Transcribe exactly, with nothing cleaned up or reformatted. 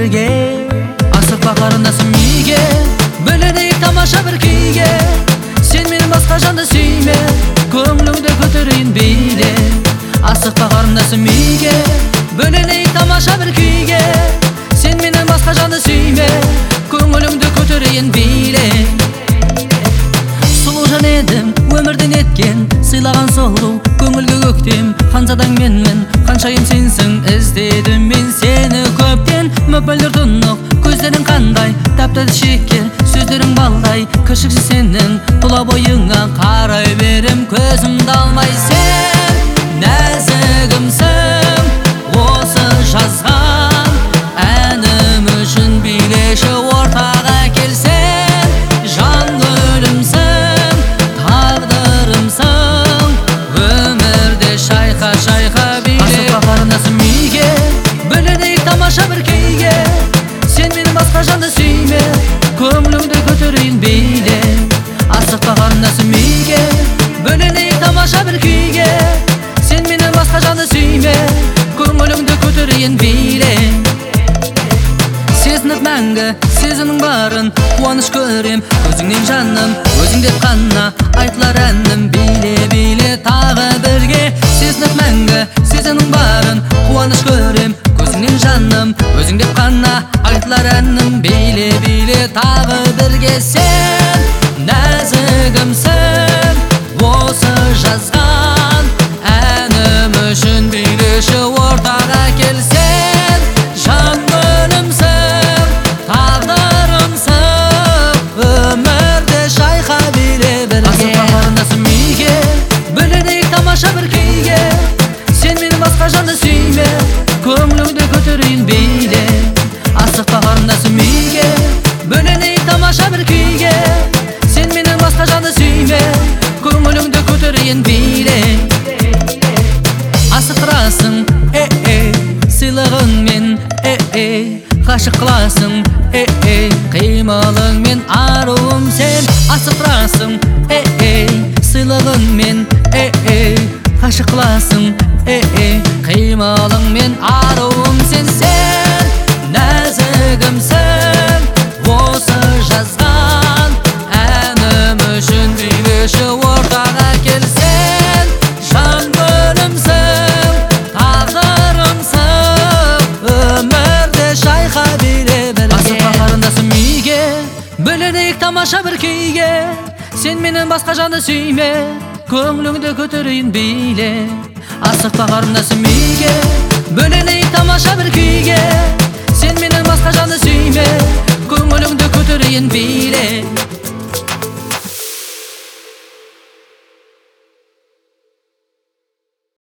birge. Asıkpa karındasın miyge, böleneyip tamaşa bir kuyge. Sen meni başka janды suyme, көңлүңдө көтөрөйүн бийле. Asıkpa karındasın miyge, böleneyip tamaşa bir kuyge. Sen meni başka janды suyme, көңлүңдө көтөрөйүн бийле. Сулуу жан эдим, өмүрдөн эткен, сыйлаган солуу көңүлгө көктем. Канчадан менмен, канчайым сенсиң, издедим мен сени көптен. Мөпөлдөр тунук, көздөрүң кандай, таптады шекер, сөздөрүң балдай. Кышыкчы сенин тула боюңа карай берем, көзүмдү алмай. Сен нәзігімсің, осы жазган әним үчүн бийлеши ортага келсең. Жан гүлүмсің, тагдырымсың, өмүрдө шайка шайка бийле. Асыкпа карындасың мийге, бөлөнөйүк тамаша bir күйге. Sen meni başka жанды suyme, көңлүңдө көтөрөйүн бийле. Асыкпа карындасың мийге, бөлөнөйүк тамаша bir kuyge. Sen meni başka жанды suyme, көңлүңдө көтөрөйүн бийле. Сезинип мәңгі, сезінің барын, қуаныш көрем, өзіңнен жаным, өзің деп қана айтылар әнім. Биле, биле тағы бірге. Сезинип мәңгі, сезінің барын, қуаныш көрем, өзіңнен жаным, өзің деп қана айтылар әнім. Биле, биле тағы бірге. Сен нәзігімсің, осы жазған әнім үшін билеші ортаға келсең. Жан гүлүмсің, тагдырымсың, өмүрдө шайка биле бірге. Асыкпа карындасың мийге, бөлөнөйүк тамаша bir kuyge. Sen meni başka жанды suyme, көңлүңдө көтөрөйүн бийле. Асыкпа карындасың мийге, бөлөнөйүк тамаша bir kuyge. Sen meni başka жанды suyme, көңлүңдө көтөрөйүн бийле. Асыкырасың, э-э, сыйлығың мен, э-э, ғашық қыласың, э-э, қимылың мен аруым сен. Асықырасың, э-э, сыйлығың мен, э-э, ғашық қыласың, э-э, қимылың мен аруым сен. Сен нәзігімсің, осы жазған әнім үшін билеші ортаға келсең. Жан гүлүмсің, тагдырымсың, өмүрдө шайка биле бірге. Асыкпа карындасың мийге, бөлөнөйүк тамаша bir kuyge. Sen менен башка жанды suyme, көңлүңдө көтөрөйүн бийле. Асыкпа карындасың мийге, бөлөнөйүк тамаша bir kuyge. Sen менен башка жанды suyme, көңлүңдө көтөрөйүн бийле.